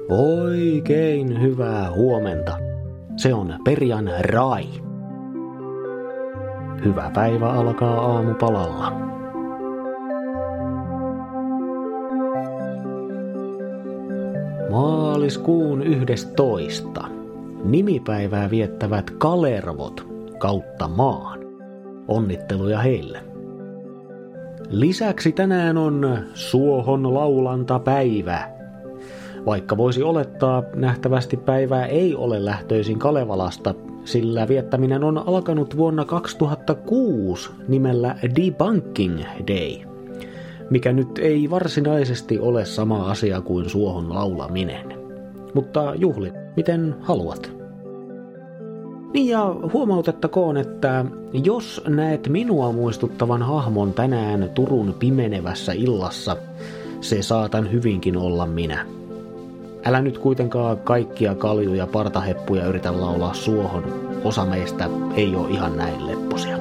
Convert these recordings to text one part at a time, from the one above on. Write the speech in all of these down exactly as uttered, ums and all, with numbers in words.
Oikein hyvää huomenta. Se on Perjan Rai. Hyvä päivä alkaa aamupalalla. Maaliskuun yhdestoista. Nimipäivää viettävät kalervot kautta maan. Onnitteluja heille. Lisäksi tänään on Suohon laulantapäivä. Vaikka voisi olettaa, nähtävästi päivää ei ole lähtöisin Kalevalasta, sillä viettäminen on alkanut vuonna kaksituhattakuusi nimellä Debunking Day, mikä nyt ei varsinaisesti ole sama asia kuin Suohon laulaminen. Mutta juhli, miten haluat. Niin ja huomautettakoon, että jos näet minua muistuttavan hahmon tänään Turun pimenevässä illassa, se saatan hyvinkin olla minä. Älä nyt kuitenkaan kaikkia kaljuja partaheppuja yritä laulaa suohon. Osa meistä ei ole ihan näin lepposia.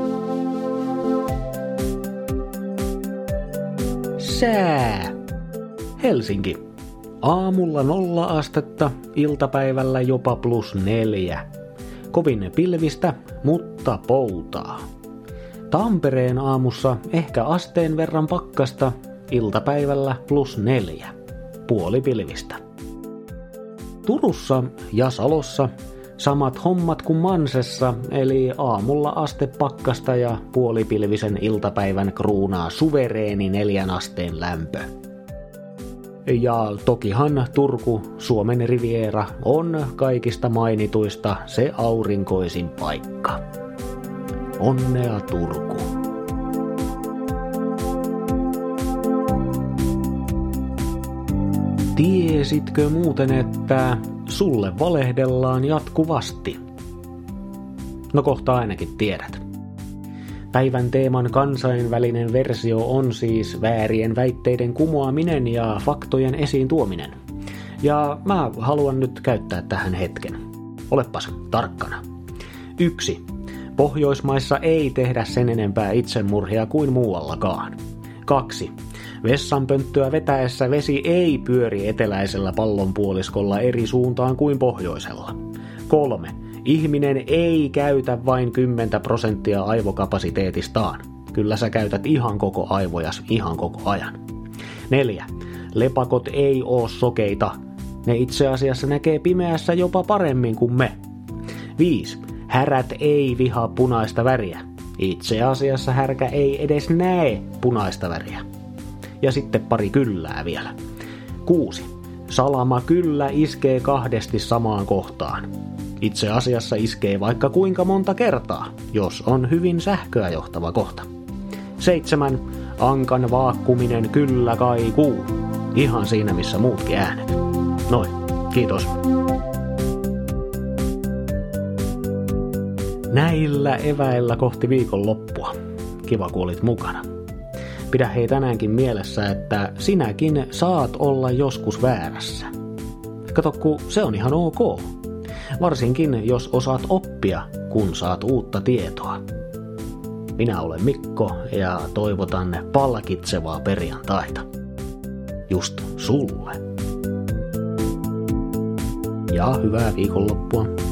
Sää. Helsinki. Aamulla nolla astetta, iltapäivällä jopa plus neljä. Kovin pilvistä, mutta poutaa. Tampereen aamussa ehkä asteen verran pakkasta, iltapäivällä plus neljä. Puoli pilvistä. Turussa ja Salossa samat hommat kuin Mansessa, eli aamulla aste pakkasta ja puolipilvisen iltapäivän kruunaa suvereeni neljän asteen lämpö. Ja tokihan Turku, Suomen riviera, on kaikista mainituista se aurinkoisin paikka. Onnea Turku! Tiesitkö muuten, että sulle valehdellaan jatkuvasti? No kohta ainakin tiedät. Päivän teeman kansainvälinen versio on siis väärien väitteiden kumoaminen ja faktojen esiin tuominen. Ja mä haluan nyt käyttää tähän hetken. Olepas tarkkana. yksi. Pohjoismaissa ei tehdä sen enempää itsemurhia kuin muuallakaan. kaksi. Vessanpönttöä vetäessä vesi ei pyöri eteläisellä pallonpuoliskolla eri suuntaan kuin pohjoisella. kolme. Ihminen ei käytä vain kymmenen prosenttia aivokapasiteetistaan. Kyllä sä käytät ihan koko aivojas ihan koko ajan. neljä. Lepakot ei oo sokeita. Ne itse asiassa näkee pimeässä jopa paremmin kuin me. viisi. Härät ei vihaa punaista väriä. Itse asiassa härkä ei edes näe punaista väriä. Ja sitten pari kyllää vielä. kuusi. Salama kyllä iskee kahdesti samaan kohtaan. Itse asiassa iskee vaikka kuinka monta kertaa, jos on hyvin sähköä johtava kohta. seitsemän. Ankan vaakkuminen kyllä kaikuu. Ihan siinä missä muutkin äänet. Noin, kiitos. Näillä eväillä kohti viikonloppua. Kiva kun olit mukana. Pidä hei tänäänkin mielessä, että sinäkin saat olla joskus väärässä. Kato, kun se on ihan ok. Varsinkin, jos osaat oppia, kun saat uutta tietoa. Minä olen Mikko ja toivotan palkitsevaa perjantaita. Just sulle. Ja hyvää viikonloppua.